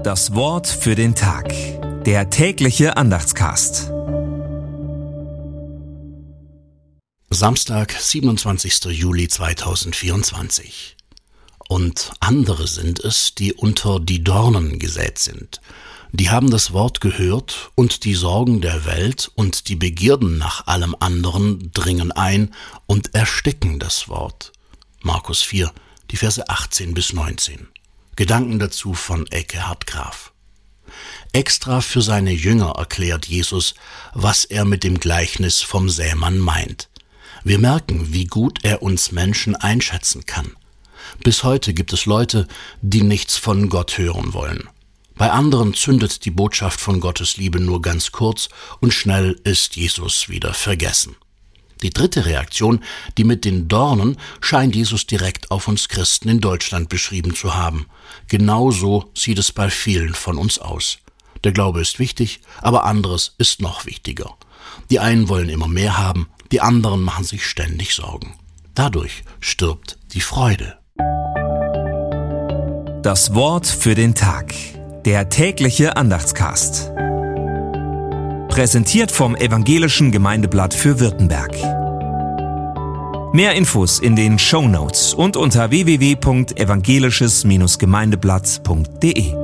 Das Wort für den Tag. Der tägliche Andachtscast. Samstag, 27. Juli 2024. Und andere sind es, die unter die Dornen gesät sind. Die haben das Wort gehört, und die Sorgen der Welt und die Begierden nach allem anderen dringen ein und ersticken das Wort. Markus 4, die Verse 18 bis 19. Gedanken dazu von Ekkehard Graf. Extra für seine Jünger erklärt Jesus, was er mit dem Gleichnis vom Sämann meint. Wir merken, wie gut er uns Menschen einschätzen kann. Bis heute gibt es Leute, die nichts von Gott hören wollen. Bei anderen zündet die Botschaft von Gottes Liebe nur ganz kurz und schnell ist Jesus wieder vergessen. Die dritte Reaktion, die mit den Dornen, scheint Jesus direkt auf uns Christen in Deutschland beschrieben zu haben. Genauso sieht es bei vielen von uns aus. Der Glaube ist wichtig, aber anderes ist noch wichtiger. Die einen wollen immer mehr haben, die anderen machen sich ständig Sorgen. Dadurch stirbt die Freude. Das Wort für den Tag. Der tägliche Andachtscast. Präsentiert vom Evangelischen Gemeindeblatt für Württemberg. Mehr Infos in den Shownotes und unter www.evangelisches-gemeindeblatt.de.